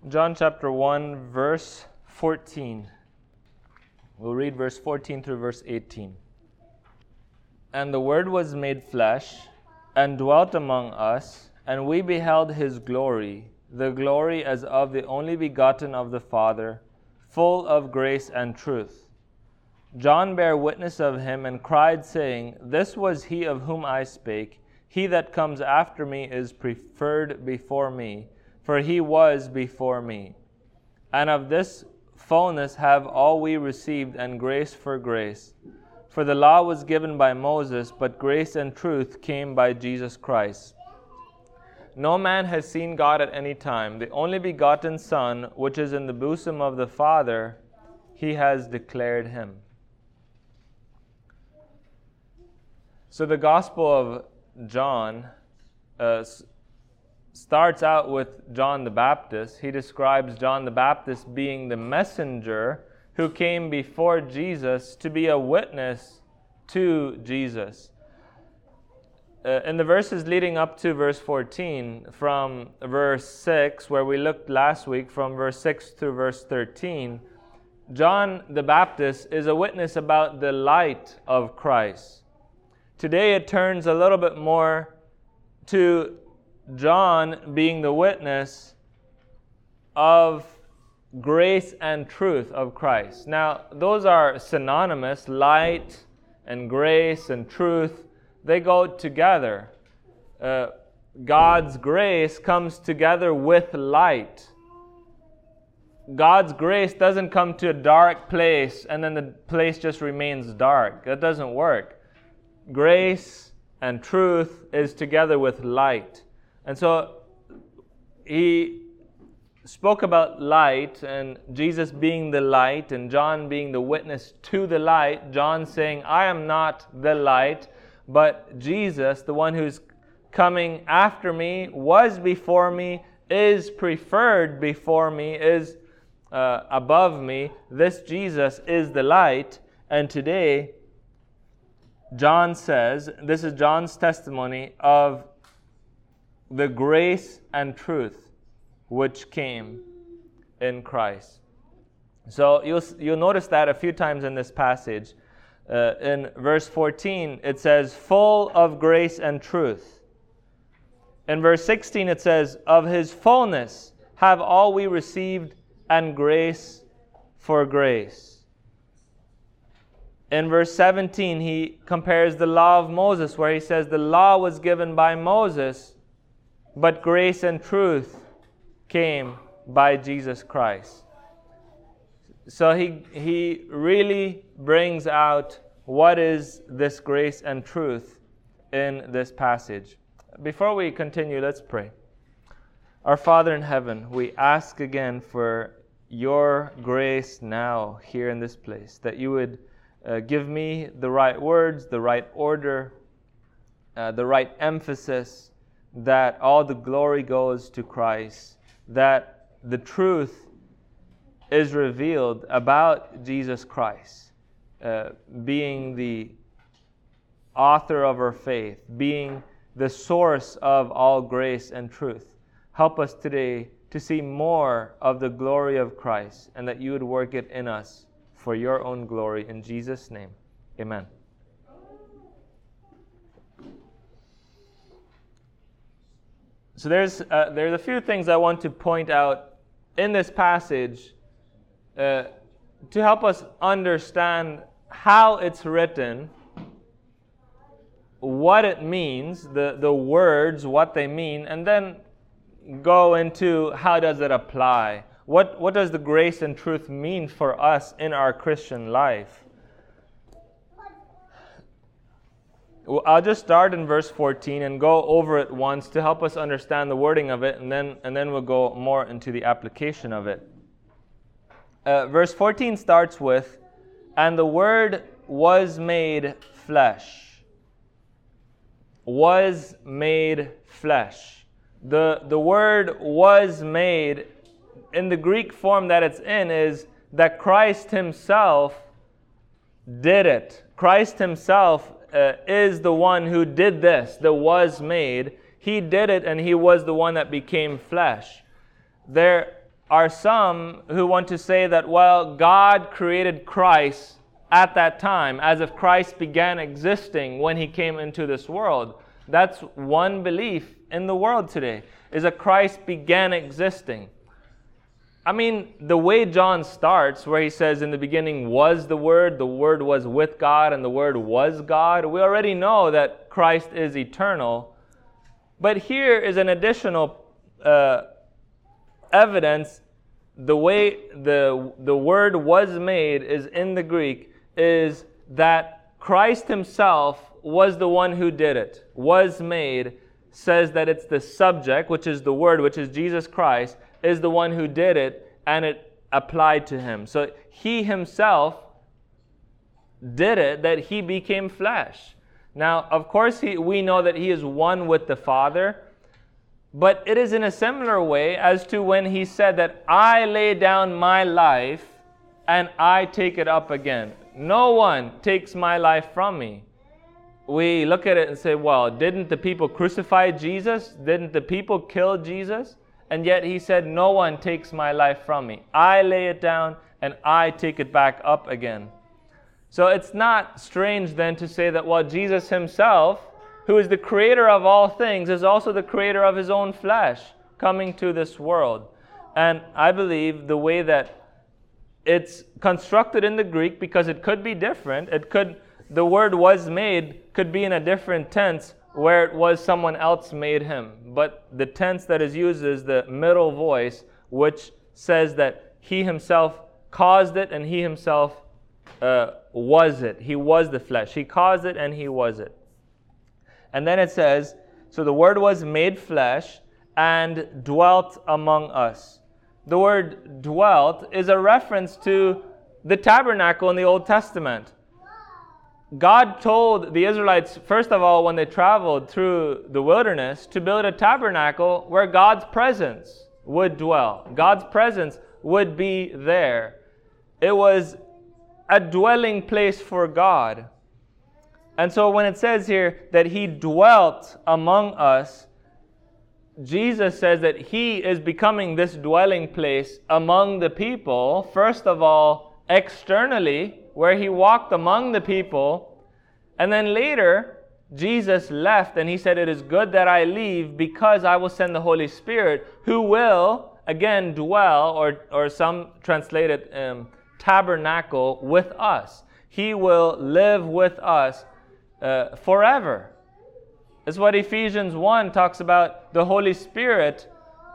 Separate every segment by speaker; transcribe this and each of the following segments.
Speaker 1: John chapter 1, verse 14. We'll read verse 14 through verse 18. And the Word was made flesh, and dwelt among us, and we beheld His glory, the glory as of the only begotten of the Father, full of grace and truth. John bare witness of Him, and cried, saying, This was He of whom I spake. He that comes after me is preferred before me, for He was before me. And of this fullness have all we received, and grace for grace. For the law was given by Moses, but grace and truth came by Jesus Christ. No man has seen God at any time. The only begotten Son, which is in the bosom of the Father, He has declared Him. So the Gospel of John starts out with John the Baptist. He describes John the Baptist being the messenger who came before Jesus to be a witness to Jesus. In the verses leading up to verse 14, from verse 6, where we looked last week, from verse 6 through verse 13, John the Baptist is a witness about the light of Christ. Today it turns a little bit more to John being the witness of grace and truth of Christ. Now, those are synonymous. Light and grace and truth, they go together. God's grace comes together with light. God's grace doesn't come to a dark place and then the place just remains dark. That doesn't work. Grace and truth is together with light. And so he spoke about light and Jesus being the light and John being the witness to the light. John saying, I am not the light, but Jesus, the one who's coming after me, was before me, is preferred before me, is above me. This Jesus is the light. And today, John says, this is John's testimony of the grace and truth which came in Christ. So you'll notice that a few times in this passage. In verse 14, it says, full of grace and truth. In verse 16, it says, of His fullness have all we received, and grace for grace. In verse 17, he compares the law of Moses, where he says the law was given by Moses, but grace and truth came by Jesus Christ. So he really brings out what is this grace and truth in this passage. Before we continue, let's pray. Our Father in heaven, we ask again for your grace now here in this place, that you would give me the right words, the right order, the right emphasis, that all the glory goes to Christ, that the truth is revealed about Jesus Christ, being the author of our faith, being the source of all grace and truth. Help us today to see more of the glory of Christ, and that you would work it in us for your own glory. In Jesus' name, amen. So there's a few things I want to point out in this passage to help us understand how it's written, what it means, the words, what they mean, and then go into how does it apply. What does the grace and truth mean for us in our Christian life? I'll just start in verse 14 and go over it once to help us understand the wording of it, and then we'll go more into the application of it. Verse 14 starts with, and the Word was made flesh. Was made flesh. The word was made, in the Greek form that it's in, is that Christ Himself did it. Christ Himself is the one who did this, the was made. He did it, and He was the one that became flesh. There are some who want to say that, well, God created Christ at that time, as if Christ began existing when he came into this world. That's one belief in the world today, is that Christ began existing. I mean, the way John starts, where he says, in the beginning was the Word was with God, and the Word was God, we already know that Christ is eternal. But here is an additional evidence. The way the Word was made is in the Greek, is that Christ himself was the one who did it. Was made says that it's the subject, which is the Word, which is Jesus Christ, is the one who did it, and it applied to him. So he himself did it, that he became flesh. Now, of course, we know that he is one with the Father, but it is in a similar way as to when he said that I lay down my life and I take it up again. No one takes my life from me. We look at it and say, well, didn't the people crucify Jesus? Didn't the people kill Jesus? And yet he said, no one takes my life from me. I lay it down and I take it back up again. So it's not strange then to say that, well, Jesus himself, who is the creator of all things, is also the creator of his own flesh coming to this world. And I believe the way that it's constructed in the Greek, because it could be different, the word was made could be in a different tense where it was someone else made him. But the tense that is used is the middle voice, which says that he himself caused it and he himself was it. He was the flesh. He caused it and he was it. And then it says, so the Word was made flesh and dwelt among us. The word dwelt is a reference to the tabernacle in the Old Testament. God told the Israelites, first of all, when they traveled through the wilderness, to build a tabernacle where God's presence would dwell. God's presence would be there. It was a dwelling place for God. And so when it says here that he dwelt among us, Jesus says that he is becoming this dwelling place among the people, first of all, externally, where he walked among the people, and then later, Jesus left and he said, it is good that I leave because I will send the Holy Spirit, who will, again, dwell, or some translate it, tabernacle with us. He will live with us forever. That's what Ephesians 1 talks about, the Holy Spirit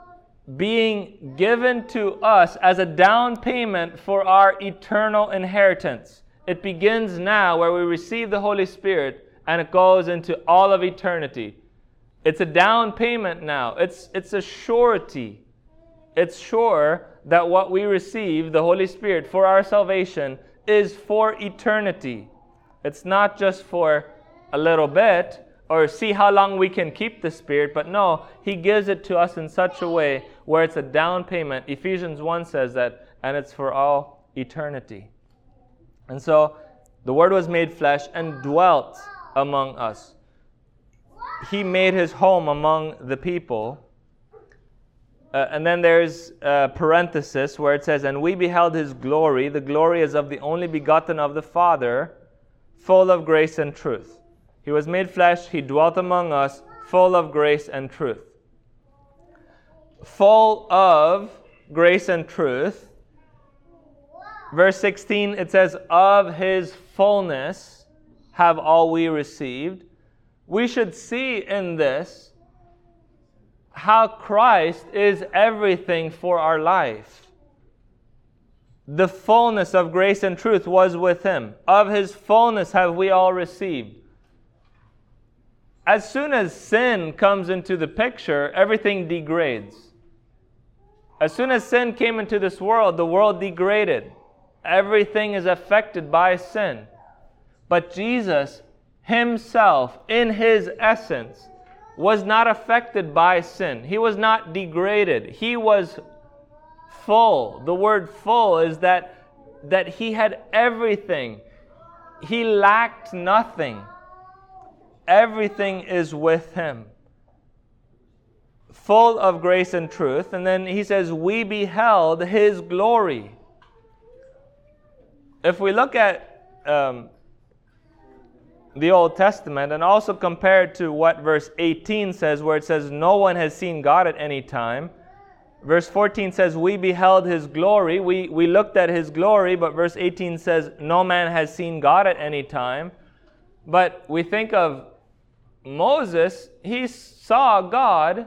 Speaker 1: being given to us as a down payment for our eternal inheritance. It begins now where we receive the Holy Spirit and it goes into all of eternity. It's a down payment now. It's a surety. It's sure that what we receive, the Holy Spirit, for our salvation is for eternity. It's not just for a little bit or see how long we can keep the Spirit, but no, he gives it to us in such a way where it's a down payment. Ephesians 1 says that, and it's for all eternity. And so the Word was made flesh and dwelt among us. He made his home among the people. And then there's a parenthesis where it says, and we beheld his glory. The glory is of the only begotten of the Father, full of grace and truth. He was made flesh, he dwelt among us, full of grace and truth. Full of grace and truth. Verse 16, it says, of his fullness have all we received. We should see in this how Christ is everything for our life. The fullness of grace and truth was with him. Of his fullness have we all received. As soon as sin comes into the picture, everything degrades. As soon as sin came into this world, the world degraded. Everything is affected by sin. But Jesus himself, in his essence, was not affected by sin. He was not degraded. He was full. The word full is that he had everything. He lacked nothing. Everything is with him. full of grace and truth. And then he says, we beheld his glory. If we look at the Old Testament and also compare it to what verse 18 says, where it says, no one has seen God at any time. Verse 14 says, we beheld his glory. We looked at his glory, but verse 18 says, no man has seen God at any time. But we think of Moses, he saw God,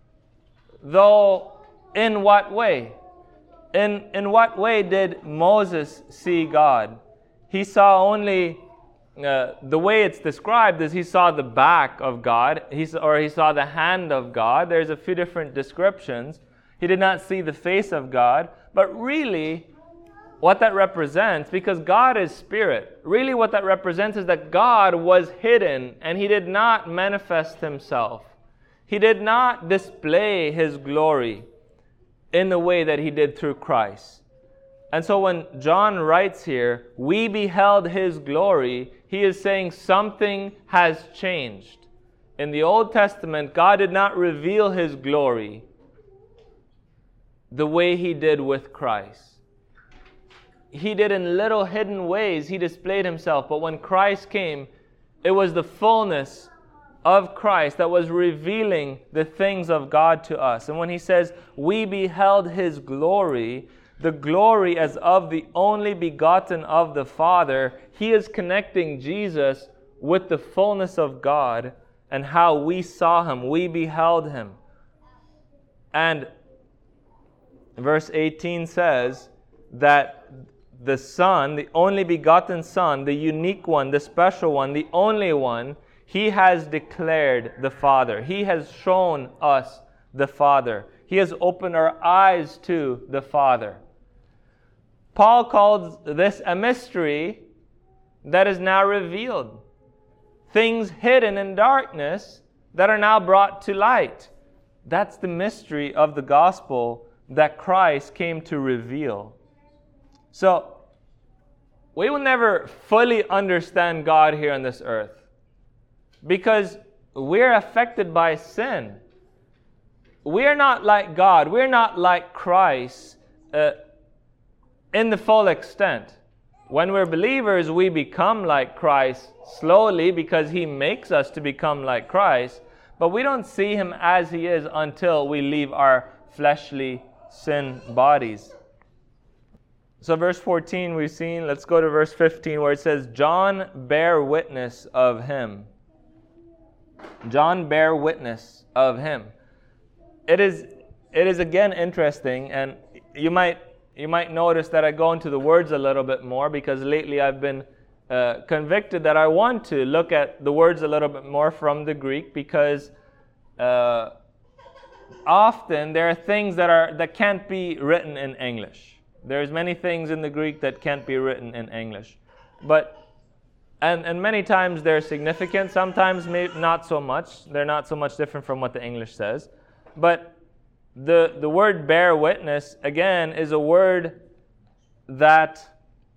Speaker 1: though in what way? In what way did Moses see God? He saw only, the way it's described is he saw the back of God, or he saw the hand of God. There's a few different descriptions. He did not see the face of God, but really what that represents, because God is spirit, really what that represents is that God was hidden and he did not manifest himself. He did not display his glory in the way that he did through Christ. And so when John writes here, we beheld his glory, he is saying something has changed. In the Old Testament, God did not reveal his glory the way he did with Christ. He did in little hidden ways, he displayed himself. But when Christ came, it was the fullness of Christ that was revealing the things of God to us. And when he says, we beheld his glory, the glory as of the only begotten of the Father, he is connecting Jesus with the fullness of God and how we saw him, we beheld him. And verse 18 says that the Son, the only begotten Son, the unique one, the special one, the only one, he has declared the Father. He has shown us the Father. He has opened our eyes to the Father. Paul calls this a mystery that is now revealed. Things hidden in darkness that are now brought to light. That's the mystery of the gospel that Christ came to reveal. So, we will never fully understand God here on this earth because we're affected by sin. We're not like God. We're not like Christ in the full extent. When we're believers, we become like Christ slowly because he makes us to become like Christ, but we don't see him as he is until we leave our fleshly sin bodies. So verse 14 we've seen. Let's go to verse 15 where it says, John bare witness of him. John bare witness of him. It is again interesting, and you might notice that I go into the words a little bit more because lately I've been convicted that I want to look at the words a little bit more from the Greek because often there are things that can't be written in English. There's many things in the Greek that can't be written in English. But and many times they're significant, sometimes maybe not so much. They're not so much different from what the English says. But the word bear witness, again, is a word that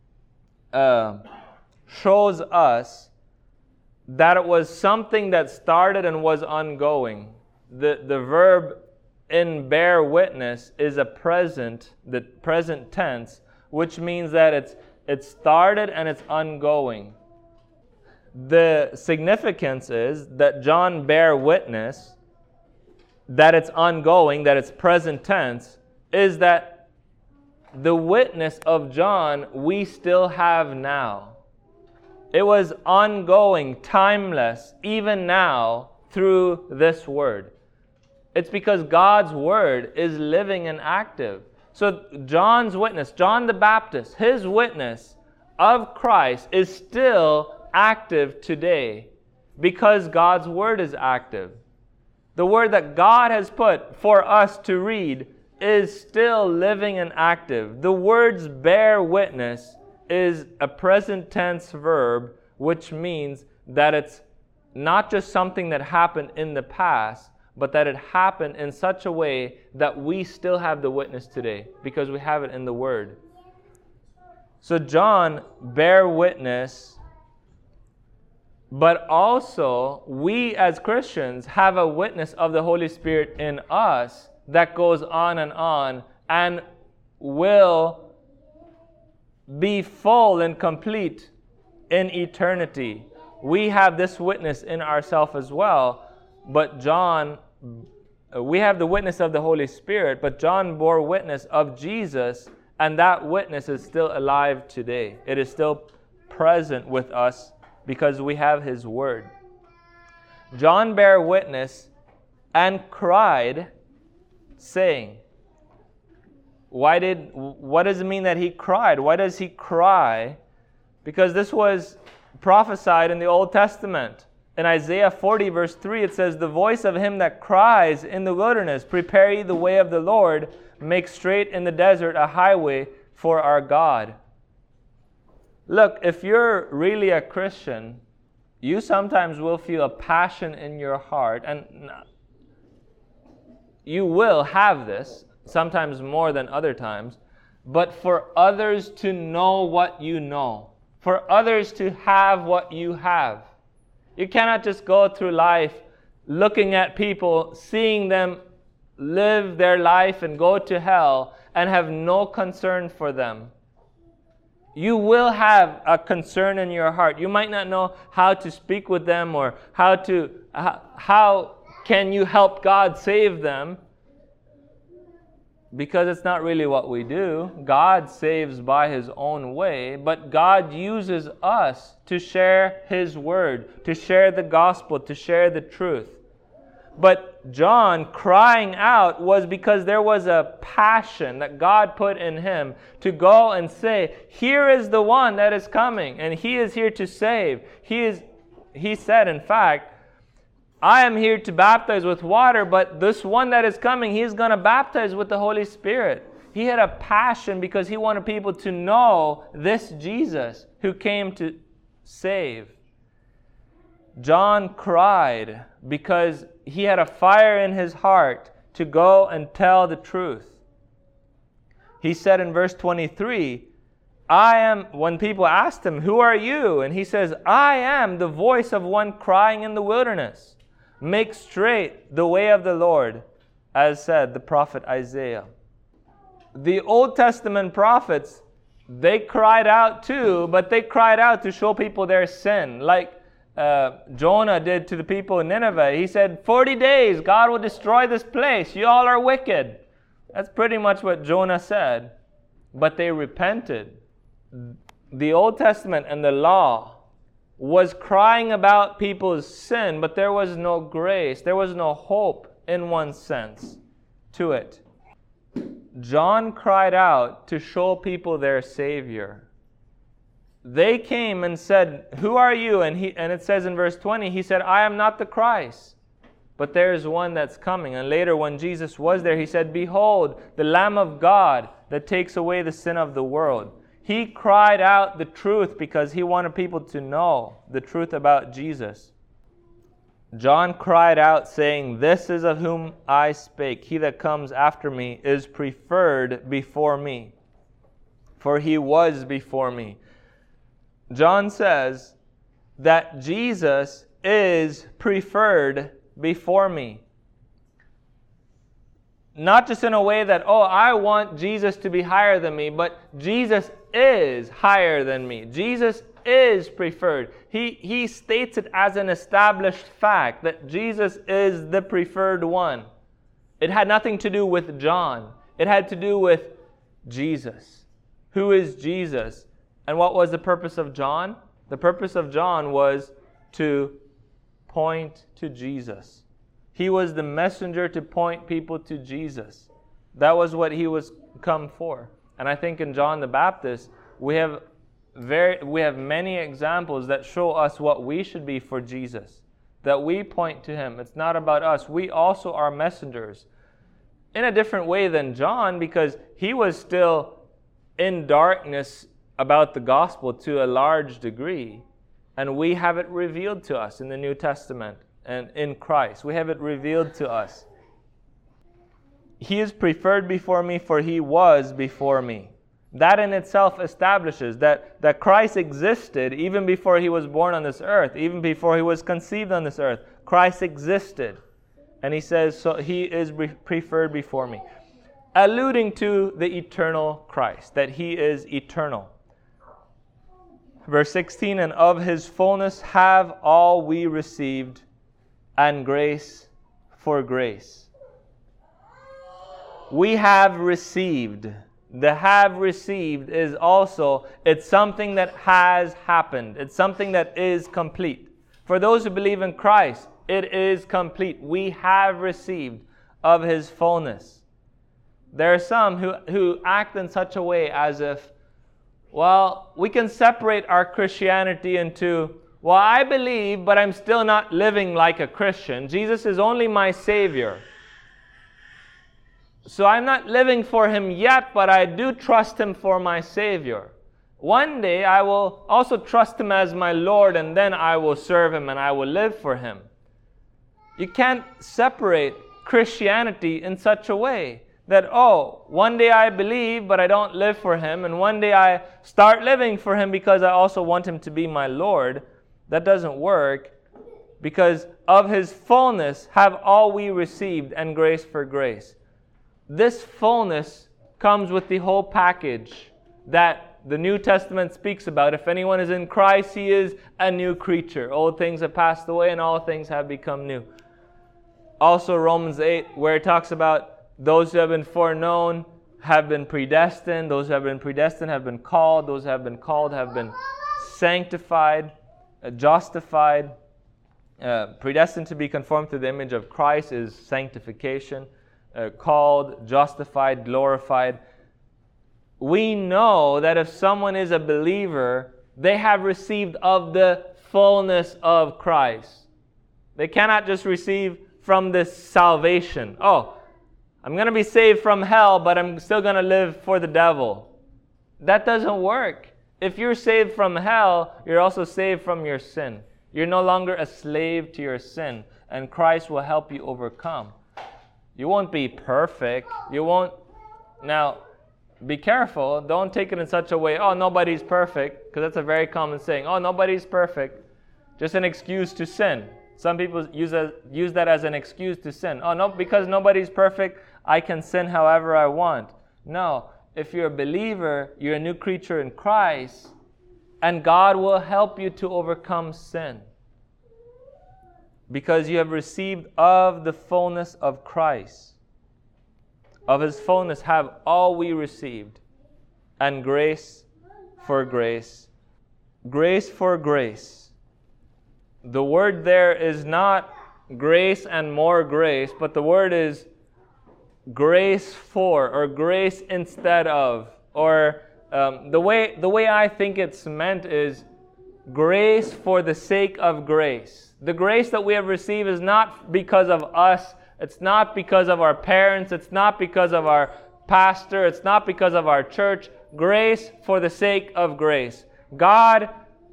Speaker 1: shows us that it was something that started and was ongoing. The verb in bear witness is the present tense, which means that it started and it's ongoing. The significance is that John bear witness, that it's ongoing, that it's present tense, is that the witness of John we still have now. It was ongoing, timeless, even now through this word. It's because God's word is living and active. So John's witness, John the Baptist, his witness of Christ is still active today because God's word is active. The word that God has put for us to read is still living and active. The words bear witness is a present tense verb, which means that it's not just something that happened in the past, but that it happened in such a way that we still have the witness today because we have it in the Word. So John bare witness But also, we as Christians have a witness of the Holy Spirit in us that goes on and will be full and complete in eternity. We have this witness in ourselves as well, but we have the witness of the Holy Spirit, but John bore witness of Jesus, and that witness is still alive today. It is still present with us because we have his word. John bare witness and cried, saying. What does it mean that he cried? Why does he cry? Because this was prophesied in the Old Testament. In Isaiah 40 verse 3 it says, "The voice of him that cries in the wilderness, prepare ye the way of the Lord, make straight in the desert a highway for our God." Look, if you're really a Christian, you sometimes will feel a passion in your heart, and you will have this, sometimes more than other times, but for others to know what you know, for others to have what you have. You cannot just go through life looking at people, seeing them live their life and go to hell, and have no concern for them. You will have a concern in your heart. You might not know how to speak with them or how can you help God save them, because it's not really what we do. God saves by his own way, but God uses us to share his word, to share the gospel, to share the truth. But John crying out was because there was a passion that God put in him to go and say, here is the one that is coming, and he is here to save. He said, in fact, I am here to baptize with water, but this one that is coming, he's going to baptize with the Holy Spirit. He had a passion because he wanted people to know this Jesus who came to save. John cried because he had a fire in his heart to go and tell the truth. He said in verse 23, when people asked him, "Who are you?" And he says, "I am the voice of one crying in the wilderness. Make straight the way of the Lord," as said the prophet Isaiah. The Old Testament prophets, they cried out too, but they cried out to show people their sin. Like Jonah did to the people in Nineveh. He said, 40 days, God will destroy this place. You all are wicked. That's pretty much what Jonah said. But they repented. The Old Testament and the law was crying about people's sin, but there was no grace. There was no hope in one sense to it. John cried out to show people their Savior. They came and said, "Who are you?" And it says in verse 20, he said, "I am not the Christ, but there is one that's coming." And later when Jesus was there, he said, "Behold, the Lamb of God that takes away the sin of the world." He cried out the truth because he wanted people to know the truth about Jesus. John cried out saying, "This is of whom I spake. He that comes after me is preferred before me, for he was before me." John says that Jesus is preferred before me. Not just in a way that, I want Jesus to be higher than me, but Jesus is higher than me. Jesus is preferred. He states it as an established fact that Jesus is the preferred one. It had nothing to do with John. It had to do with Jesus. Who is Jesus? And what was the purpose of John? The purpose of John was to point to Jesus. He was the messenger to point people to Jesus. That was what he was come for. And I think in John the Baptist, we have many examples that show us what we should be for Jesus, that we point to him. It's not about us. We also are messengers in a different way than John, because he was still in darkness about the gospel to a large degree, and we have it revealed to us in the New Testament and in Christ. We have it revealed to us. He is preferred before me, for he was before me. That in itself establishes that Christ existed even before he was born on this earth, even before he was conceived on this earth. Christ existed. And he says, so he is preferred before me. Alluding to the eternal Christ, that he is eternal. Verse 16, and of his fullness have all we received, and grace for grace. We have received. The have received is also, it's something that has happened. It's something that is complete. For those who believe in Christ, it is complete. We have received of his fullness. There are some who act in such a way as if, well, we can separate our Christianity into, well, I believe, but I'm still not living like a Christian. Jesus is only my Savior. So I'm not living for him yet, but I do trust him for my Savior. One day I will also trust him as my Lord, and then I will serve him and I will live for him. You can't separate Christianity in such a way that, oh, one day I believe, but I don't live for him, and one day I start living for him because I also want him to be my Lord. That doesn't work, because of his fullness have all we received, and grace for grace. This fullness comes with the whole package that the New Testament speaks about. If anyone is in Christ, he is a new creature. Old things have passed away and all things have become new. Also Romans 8, where it talks about those who have been foreknown have been predestined. Those who have been predestined have been called. Those who have been called have been sanctified, justified. Predestined to be conformed to the image of Christ is sanctification. Called, justified, glorified. We know that if someone is a believer, they have received of the fullness of Christ. They cannot just receive from this salvation. Oh, I'm going to be saved from hell, but I'm still going to live for the devil. That doesn't work. If you're saved from hell, you're also saved from your sin. You're no longer a slave to your sin, and Christ will help you overcome. You won't be perfect. You won't. Now, be careful. Don't take it in such a way, oh, nobody's perfect, because that's a very common saying. Oh, nobody's perfect. Just an excuse to sin. Some people use that as an excuse to sin. Oh, no, because nobody's perfect, I can sin however I want. No, if you're a believer, you're a new creature in Christ, and God will help you to overcome sin. Because you have received of the fullness of Christ. Of his fullness have all we received, and grace for grace. Grace for grace. The word there is not grace and more grace, but the word is grace for, or grace instead of, or the way I think it's meant is grace for the sake of grace. The grace that we have received is not because of us. It's not because of our parents. It's not because of our pastor. It's not because of our church. Grace for the sake of grace. God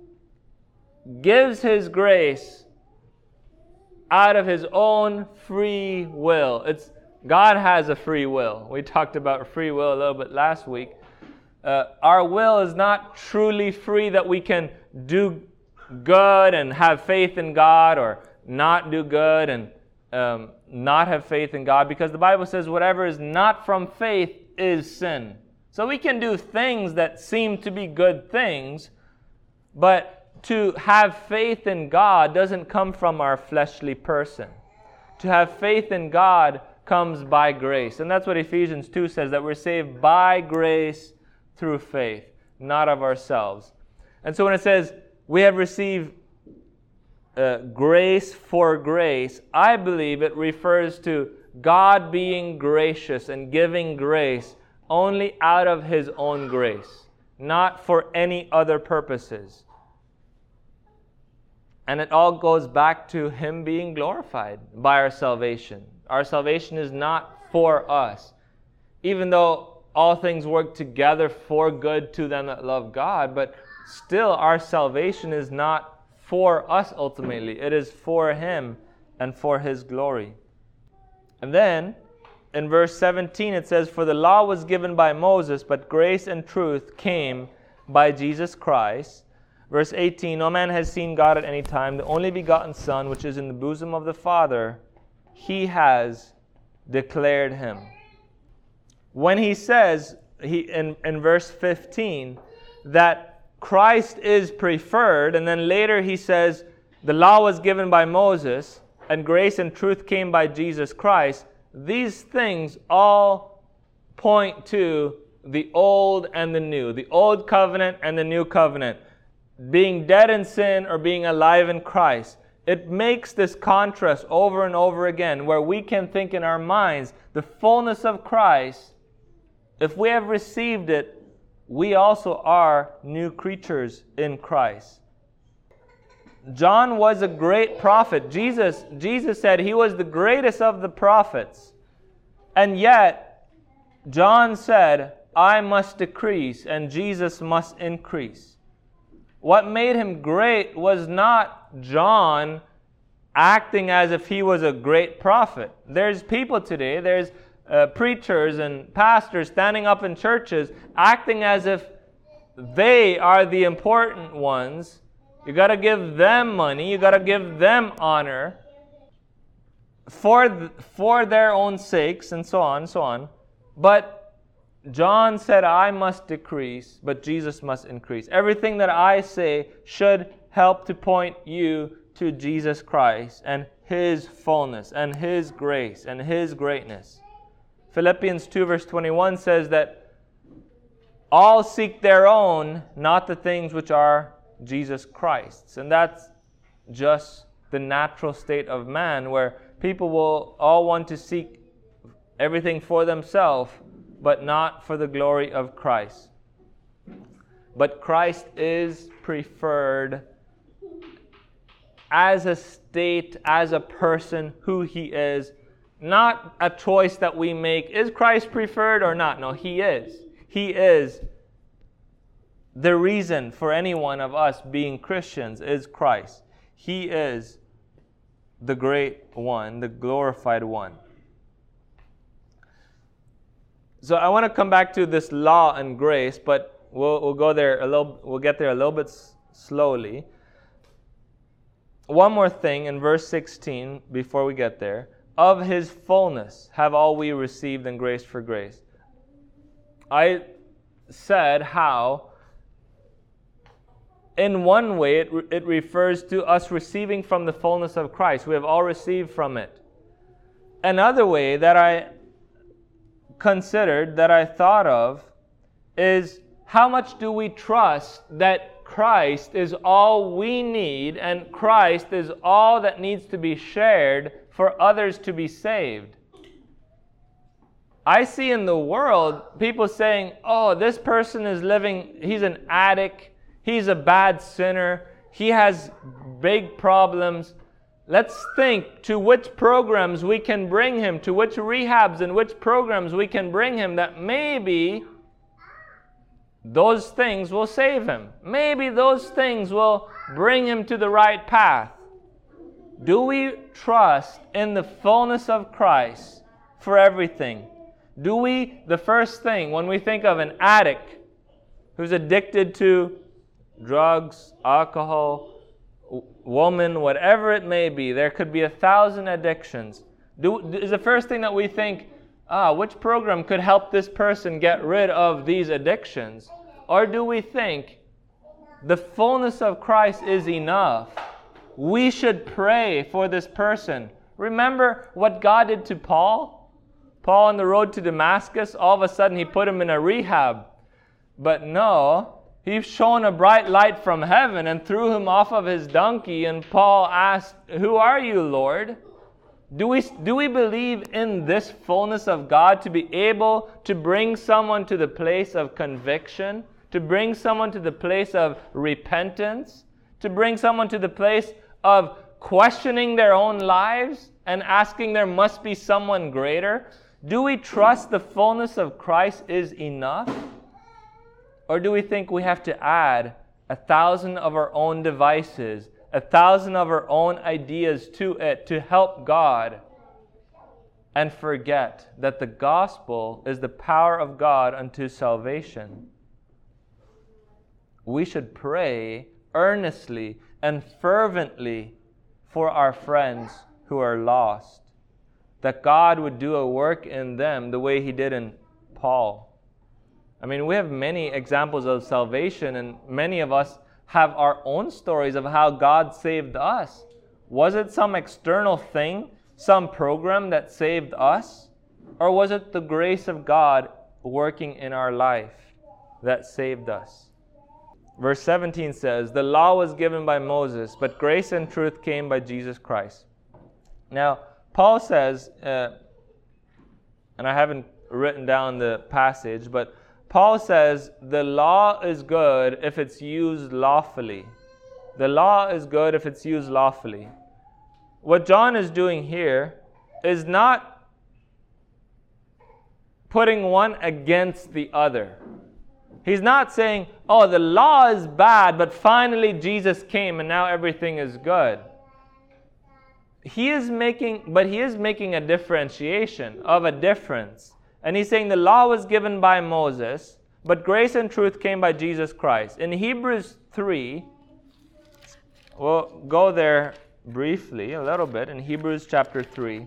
Speaker 1: gives his grace out of his own free will. God has a free will. We talked about free will a little bit last week. Our will is not truly free that we can do good and have faith in God, or not do good and not have faith in God, because the Bible says whatever is not from faith is sin. So we can do things that seem to be good things, but to have faith in God doesn't come from our fleshly person. To have faith in God comes by grace. And that's what Ephesians 2 says, that we're saved by grace through faith, not of ourselves. And so when it says we have received grace for grace, I believe it refers to God being gracious and giving grace only out of his own grace, not for any other purposes. And it all goes back to him being glorified by our salvation. Our salvation is not for us. Even though all things work together for good to them that love God, but still our salvation is not for us ultimately. It is for him and for his glory. And then in verse 17 it says, "For the law was given by Moses, but grace and truth came by Jesus Christ." Verse 18, "No man has seen God at any time. The only begotten Son, which is in the bosom of the Father, He has declared Him." When he says in verse 15 that Christ is preferred, and then later he says the law was given by Moses and grace and truth came by Jesus Christ, these things all point to the old and the new, the old covenant and the new covenant, being dead in sin or being alive in Christ. It makes this contrast over and over again, where we can think in our minds the fullness of Christ. If we have received it, we also are new creatures in Christ. John was a great prophet. Jesus said he was the greatest of the prophets. And yet, John said, "I must decrease and Jesus must increase." What made him great was not John acting as if he was a great prophet. There's people today, there's preachers and pastors standing up in churches acting as if they are the important ones. You got to give them money, you got to give them honor for their own sakes, and so on and so on. But John said, "I must decrease, but Jesus must increase." Everything that I say should help to point you to Jesus Christ and His fullness and His grace and His greatness. Philippians 2 verse 21 says that all seek their own, not the things which are Jesus Christ's. And that's just the natural state of man, where people will all want to seek everything for themselves, but not for the glory of Christ. But Christ is preferred as a state, as a person, who He is. Not a choice that we make. Is Christ preferred or not? No, He is. He is. The reason for any one of us being Christians is Christ. He is the great one, the glorified one. So I want to come back to this law and grace, but we'll go there a little. We'll get there a little bit slowly. One more thing in verse 16 before we get there. "Of His fullness have all we received in grace for grace." I said how in one way it refers to us receiving from the fullness of Christ. We have all received from it. Another way that I considered, that I thought of, is how much do we trust that Christ is all we need and Christ is all that needs to be shared for others to be saved. I see in the world people saying, "Oh, this person is living, he's an addict, he's a bad sinner, he has big problems. Let's think to which programs we can bring him, to which rehabs and which programs we can bring him, that maybe those things will save him. Maybe those things will bring him to the right path." Do we trust in the fullness of Christ for everything? Do we, the first thing, when we think of an addict who's addicted to drugs, alcohol, woman, whatever it may be, there could be 1,000 addictions. Is the first thing that we think, which program could help this person get rid of these addictions? Or do we think the fullness of Christ is enough? We should pray for this person. Remember what God did to Paul? Paul on the road to Damascus, all of a sudden He put him in a rehab. But no, He shone a bright light from heaven and threw him off of his donkey, and Paul asked, "Who are you, Lord?" Do we believe in this fullness of God to be able to bring someone to the place of conviction, to bring someone to the place of repentance, to bring someone to the place of questioning their own lives and asking there must be someone greater? Do we trust the fullness of Christ is enough? Or do we think we have to add 1,000 of our own devices, 1,000 of our own ideas to it to help God? and forget that the gospel is the power of God unto salvation. We should pray earnestly and fervently for our friends who are lost, that God would do a work in them the way He did in Paul. I mean, we have many examples of salvation, and many of us have our own stories of how God saved us. Was it some external thing, some program that saved us? Or was it the grace of God working in our life that saved us? Verse 17 says, "The law was given by Moses, but grace and truth came by Jesus Christ." Now, Paul says, and I haven't written down the passage, but Paul says the law is good if it's used lawfully. The law is good if it's used lawfully. What John is doing here is not putting one against the other. He's not saying, oh, the law is bad, but finally Jesus came and now everything is good. He is making a differentiation of a difference. And he's saying the law was given by Moses, but grace and truth came by Jesus Christ. In Hebrews 3, we'll go there briefly, a little bit, in Hebrews chapter 3.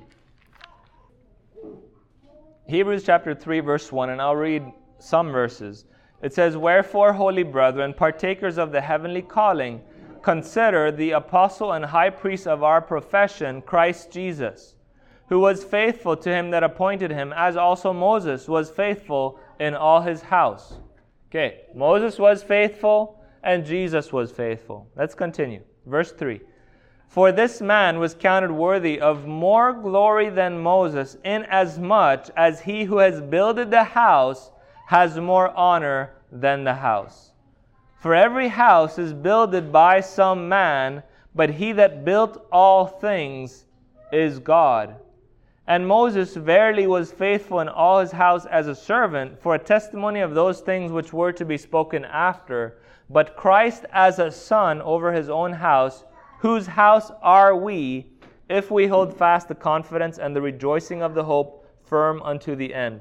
Speaker 1: Hebrews chapter 3, verse 1, and I'll read some verses. It says, "Wherefore, holy brethren, partakers of the heavenly calling, consider the apostle and high priest of our profession, Christ Jesus, who was faithful to him that appointed him, as also Moses was faithful in all his house." Okay, Moses was faithful and Jesus was faithful. Let's continue. Verse 3. "For this man was counted worthy of more glory than Moses, inasmuch as he who has builded the house has more honor than the house. For every house is builded by some man, but he that built all things is God. And Moses verily was faithful in all his house as a servant, for a testimony of those things which were to be spoken after. But Christ as a son over his own house, whose house are we, if we hold fast the confidence and the rejoicing of the hope firm unto the end."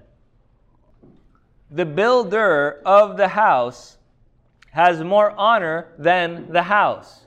Speaker 1: The builder of the house has more honor than the house.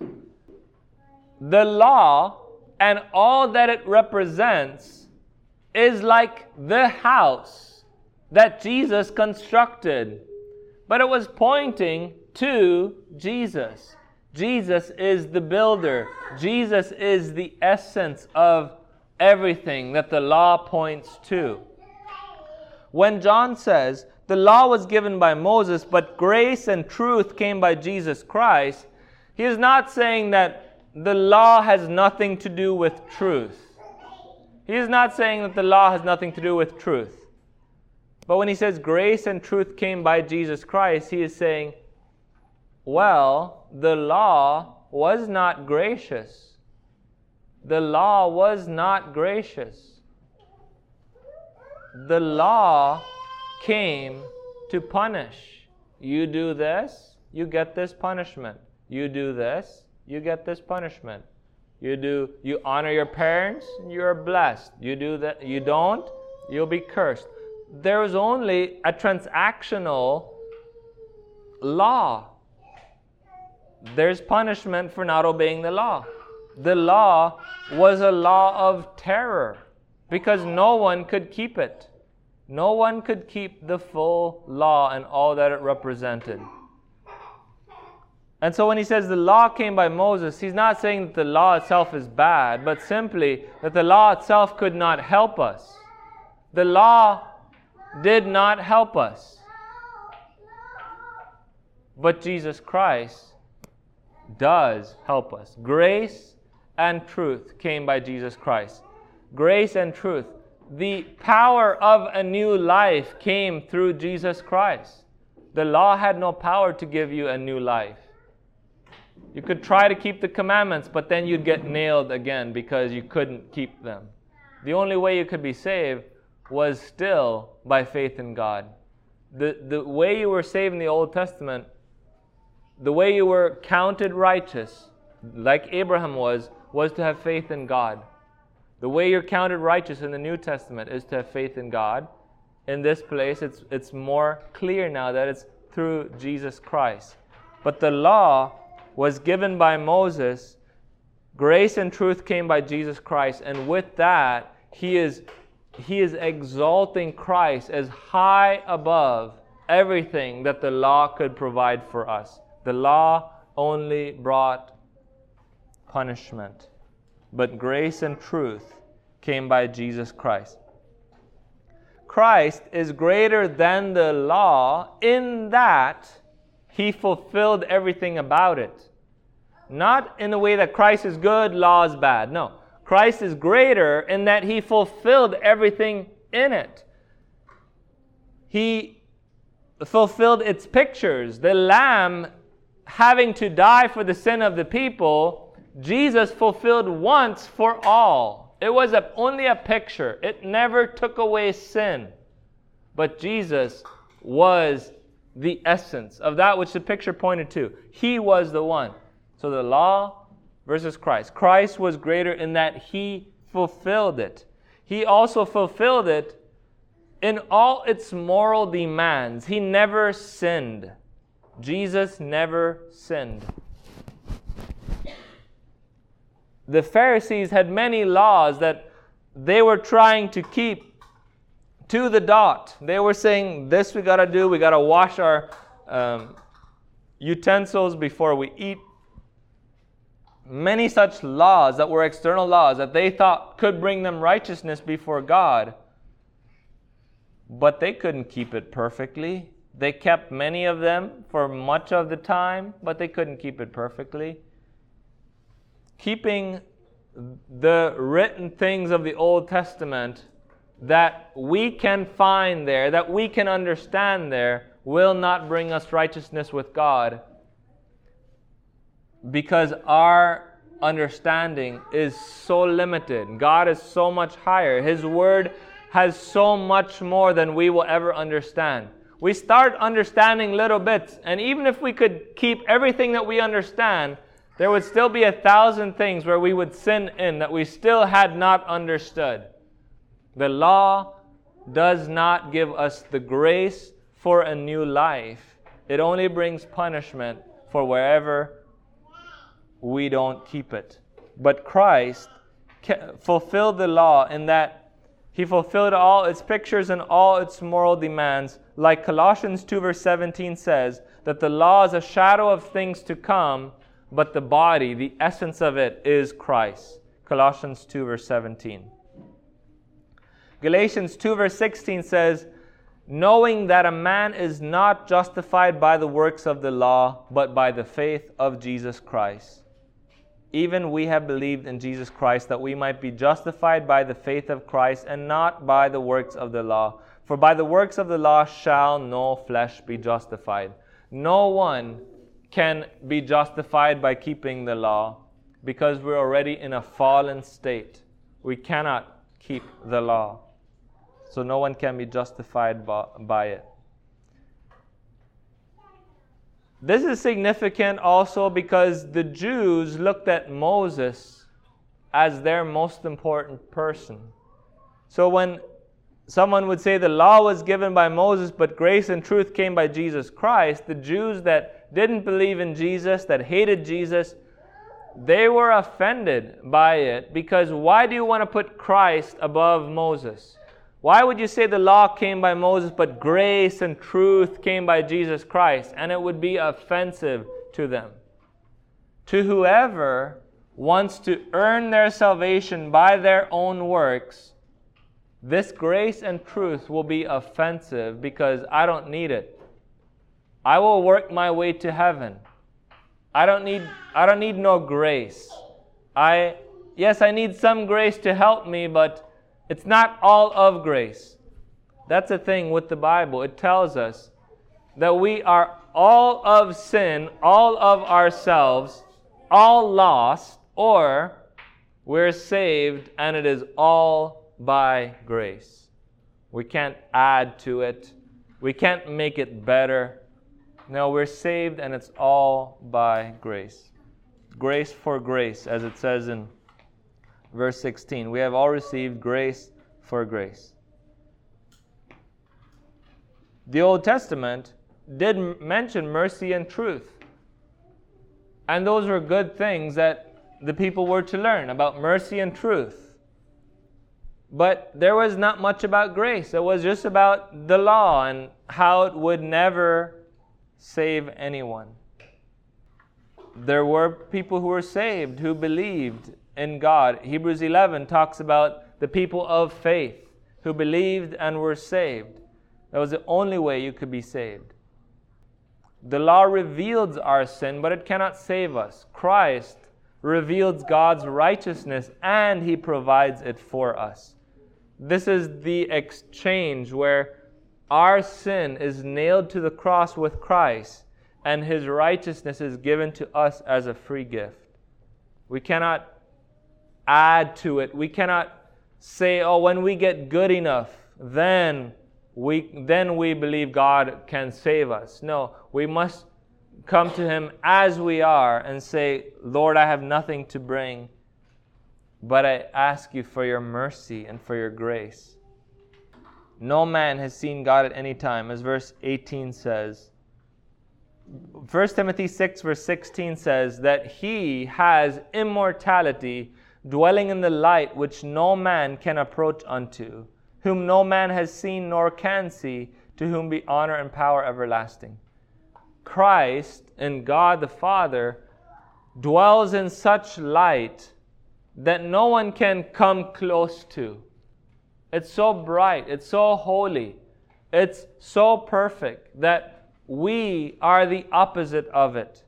Speaker 1: The law and all that it represents is like the house that Jesus constructed. But it was pointing to Jesus. Jesus is the builder. Jesus is the essence of everything that the law points to. When John says, the law was given by Moses, but grace and truth came by Jesus Christ, he is not saying that the law has nothing to do with truth. He is not saying that the law has nothing to do with truth. But when he says grace and truth came by Jesus Christ, he is saying, well, the law was not gracious. The law was not gracious. The law came to punish. You do this, you get this punishment. You do this, you get this punishment. You honor your parents, you're blessed. You do that, you don't, you'll be cursed. There was only a transactional law. There's punishment for not obeying the law. The law was a law of terror because no one could keep it. No one could keep the full law and all that it represented. And so when he says the law came by Moses, he's not saying that the law itself is bad, but simply that the law itself could not help us. The law did not help us. But Jesus Christ does help us. Grace and truth came by Jesus Christ. Grace and truth. The power of a new life came through Jesus Christ. The law had no power to give you a new life. You could try to keep the commandments, but then you'd get nailed again because you couldn't keep them. The only way you could be saved was still by faith in God. The way you were saved in the Old Testament, the way you were counted righteous, like Abraham was to have faith in God. The way you're counted righteous in the New Testament is to have faith in God. In this place, it's more clear now that it's through Jesus Christ. But the law was given by Moses. Grace and truth came by Jesus Christ. And with that, He is exalting Christ as high above everything that the law could provide for us. The law only brought punishment, but grace and truth came by Jesus Christ. Christ is greater than the law in that He fulfilled everything about it. Not in the way that Christ is good, law is bad. No. Christ is greater in that He fulfilled everything in it. He fulfilled its pictures. The Lamb having to die for the sin of the people, Jesus fulfilled once for all. It was only a picture. It never took away sin. But Jesus was the essence of that which the picture pointed to. He was the one. So the law versus Christ. Christ was greater in that He fulfilled it. He also fulfilled it in all its moral demands. He never sinned. Jesus never sinned. The Pharisees had many laws that they were trying to keep to the dot. They were saying, this we got to do. We got to wash our utensils before we eat. Many such laws that were external laws that they thought could bring them righteousness before God. But they couldn't keep it perfectly. They kept many of them for much of the time, but they couldn't keep it perfectly. Keeping the written things of the Old Testament that we can find there, that we can understand there, will not bring us righteousness with God, because our understanding is so limited. God is so much higher. His Word has so much more than we will ever understand. We start understanding little bits, and even if we could keep everything that we understand, there would still be 1,000 things where we would sin in that we still had not understood. The law does not give us the grace for a new life. It only brings punishment for wherever we don't keep it. But Christ fulfilled the law in that He fulfilled all its pictures and all its moral demands. Like Colossians 2 verse 17 says, that the law is a shadow of things to come, but the body, the essence of it, is Christ. Colossians 2 verse 17. Galatians 2 verse 16 says, knowing that a man is not justified by the works of the law, but by the faith of Jesus Christ. Even we have believed in Jesus Christ, that we might be justified by the faith of Christ, and not by the works of the law. For by the works of the law shall no flesh be justified. No one can be justified by keeping the law, because we're already in a fallen state. We cannot keep the law. So no one can be justified by it. This is significant also because the Jews looked at Moses as their most important person. So when someone would say the law was given by Moses, but grace and truth came by Jesus Christ, the Jews that didn't believe in Jesus, that hated Jesus, they were offended by it, because why do you want to put Christ above Moses? Why would you say the law came by Moses, but grace and truth came by Jesus Christ? And it would be offensive to them. To whoever wants to earn their salvation by their own works, this grace and truth will be offensive, because I don't need it. I will work my way to heaven. I don't need no grace. Yes, I need some grace to help me, but it's not all of grace. That's the thing with the Bible. It tells us that we are all of sin, all of ourselves, all lost, or we're saved, and it is all by grace. We can't add to it. We can't make it better. No, we're saved, and it's all by grace. Grace for grace, as it says in verse 16. We have all received grace for grace. The Old Testament did mention mercy and truth. And those were good things that the people were to learn about mercy and truth. But there was not much about grace. It was just about the law and how it would never save anyone. There were people who were saved, who believed in God. Hebrews 11 talks about the people of faith who believed and were saved. That was the only way you could be saved. The law reveals our sin, but it cannot save us. Christ reveals God's righteousness, and He provides it for us. This is the exchange where our sin is nailed to the cross with Christ, and His righteousness is given to us as a free gift. We cannot add to it. We cannot say, oh, when we get good enough, then we believe God can save us. No, we must come to Him as we are and say, Lord, I have nothing to bring, but I ask you for your mercy and for your grace. No man has seen God at any time, as verse 18 says. 1 Timothy 6 verse 16 says that He has immortality, dwelling in the light which no man can approach unto, whom no man has seen nor can see, to whom be honor and power everlasting. Christ and God the Father dwells in such light that no one can come close to. It's so bright, it's so holy, it's so perfect that we are the opposite of it.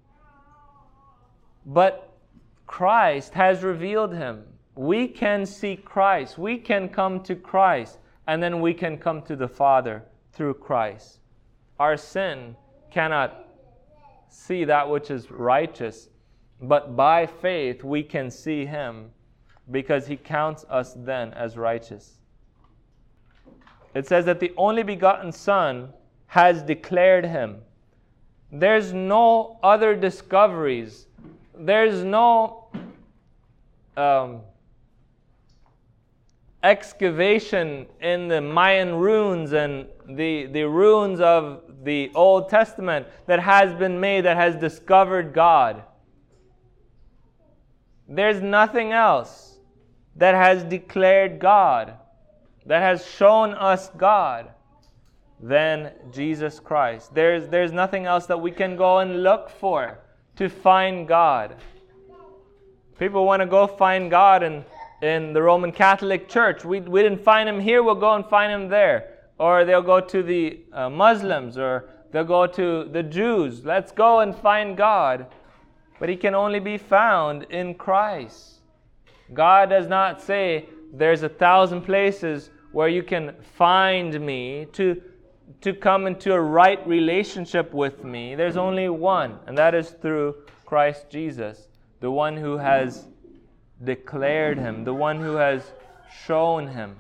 Speaker 1: But Christ has revealed Him. We can see Christ. We can come to Christ, and then we can come to the Father through Christ. Our sin cannot see that which is righteous, but by faith we can see Him because He counts us then as righteous. It says that the only begotten Son has declared Him. There's no other discoveries. There's no excavation in the Mayan ruins and the ruins of the Old Testament that has been made that has discovered God. There's nothing else that has declared God, that has shown us God, than Jesus Christ. There's nothing else that we can go and look for to find God. People want to go find God in the Roman Catholic Church. We didn't find Him here, we'll go and find Him there. Or they'll go to the Muslims, or they'll go to the Jews. Let's go and find God. But He can only be found in Christ. God does not say, there's 1,000 places where you can find me to come into a right relationship with me. There's only one, and that is through Christ Jesus, the one who has declared Him, the one who has shown Him.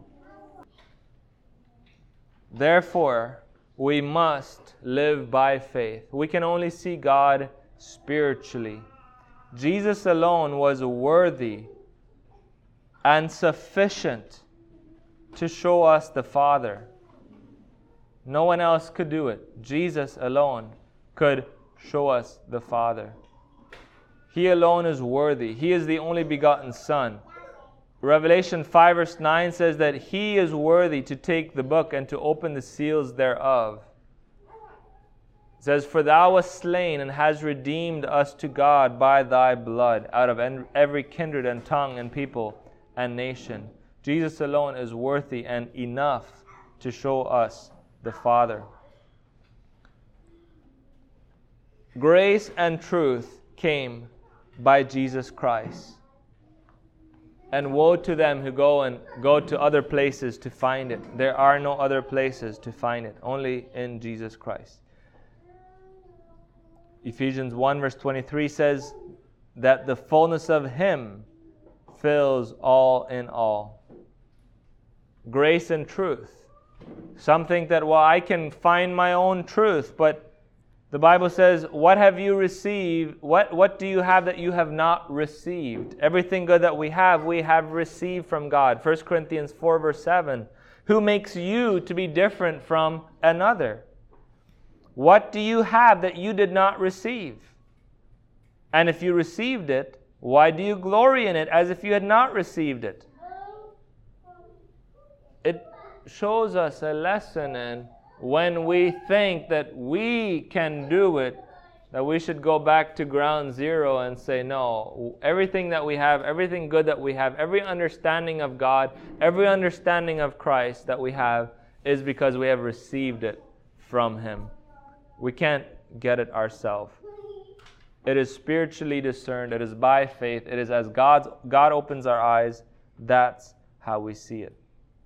Speaker 1: Therefore, we must live by faith. We can only see God spiritually. Jesus alone was worthy and sufficient to show us the Father. No one else could do it. Jesus alone could show us the Father. He alone is worthy. He is the only begotten Son. Revelation 5 verse 9 says that He is worthy to take the book and to open the seals thereof. It says, for Thou wast slain and hast redeemed us to God by Thy blood out of every kindred and tongue and people and nation. Jesus alone is worthy and enough to show us the Father. Grace and truth came by Jesus Christ. And woe to them who go to other places to find it. There are no other places to find it, only in Jesus Christ. Ephesians 1 verse 23 says that the fullness of Him fills all in all. Grace and truth. Some think that, well, I can find my own truth, but The Bible says, what have you received? What do you have that you have not received? Everything good that we have received from God. 1 Corinthians 4 verse 7. Who makes you to be different from another? What do you have that you did not receive? And if you received it, why do you glory in it as if you had not received it? It shows us a lesson in when we think that we can do it, that we should go back to ground zero and say, no, everything that we have, everything good that we have, every understanding of God, every understanding of Christ that we have is because we have received it from Him. We can't get it ourselves. It is spiritually discerned. It is by faith. It is as God opens our eyes, that's how we see it.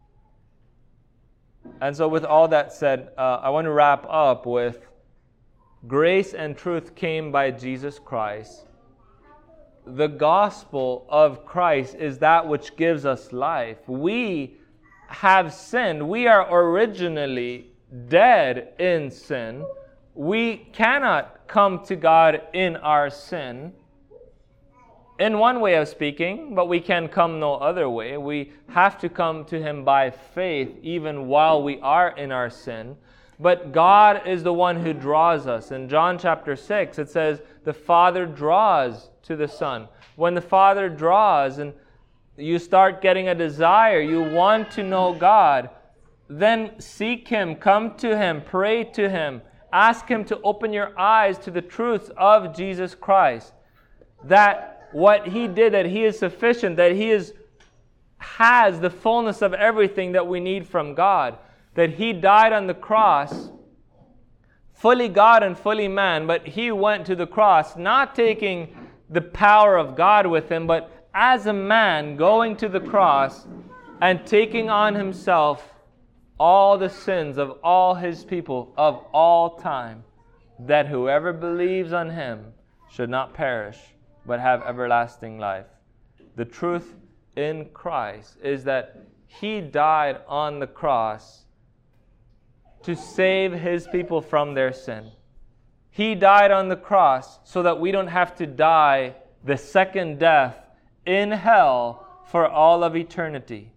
Speaker 1: And so with all that said, I want to wrap up with grace and truth came by Jesus Christ. The gospel of Christ is that which gives us life. We have sinned. We are originally dead in sin. We cannot come to God in our sin, in one way of speaking, but we can come no other way. We have to come to Him by faith even while we are in our sin. But God is the one who draws us. In John chapter 6, it says, the Father draws to the Son. When the Father draws and you start getting a desire, you want to know God, then seek Him, come to Him, pray to Him, ask Him to open your eyes to the truths of Jesus Christ. That what He did, that He is sufficient, that He has the fullness of everything that we need from God. That He died on the cross, fully God and fully man, but He went to the cross, not taking the power of God with Him, but as a man going to the cross and taking on Himself all the sins of all His people of all time, that whoever believes on Him should not perish, but have everlasting life. The truth in Christ is that He died on the cross to save His people from their sin. He died on the cross so that we don't have to die the second death in hell for all of eternity.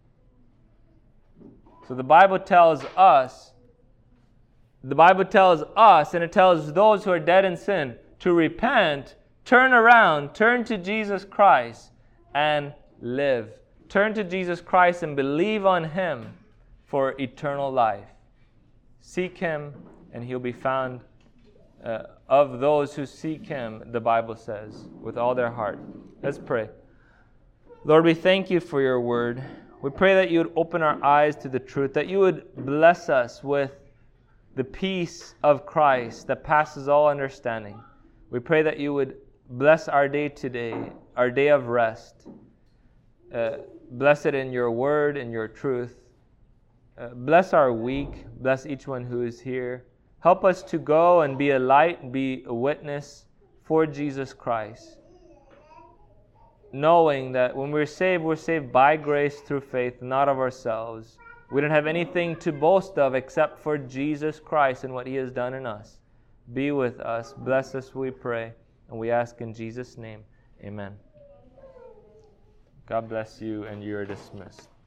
Speaker 1: So the Bible tells us, and it tells those who are dead in sin to repent, turn around, turn to Jesus Christ and live. Turn to Jesus Christ and believe on Him for eternal life. Seek Him and He'll be found of those who seek Him, the Bible says, with all their heart. Let's pray. Lord, we thank You for Your word. We pray that You would open our eyes to the truth, that You would bless us with the peace of Christ that passes all understanding. We pray that You would bless our day today, our day of rest. Bless it in Your word and Your truth. Bless our week. Bless each one who is here. Help us to go and be a light, be a witness for Jesus Christ. Knowing that when we're saved by grace through faith, not of ourselves. We don't have anything to boast of except for Jesus Christ and what He has done in us. Be with us. Bless us, we pray. And we ask in Jesus' name, amen. God bless you, and you are dismissed.